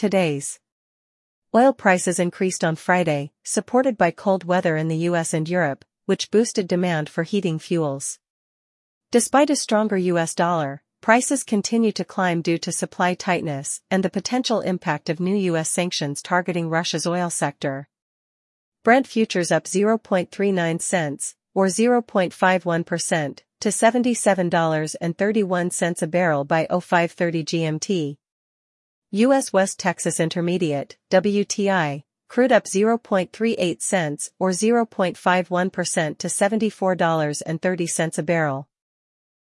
Today's oil prices increased on Friday, supported by cold weather in the US and Europe, which boosted demand for heating fuels. Despite a stronger US dollar, prices continue to climb due to supply tightness and the potential impact of new US sanctions targeting Russia's oil sector. Brent futures up 0.39 cents, or 0.51%, to $77.31 a barrel by 05:30 GMT. U.S. West Texas Intermediate, WTI, crude up 0.38 cents or 0.51% to $74.30 a barrel.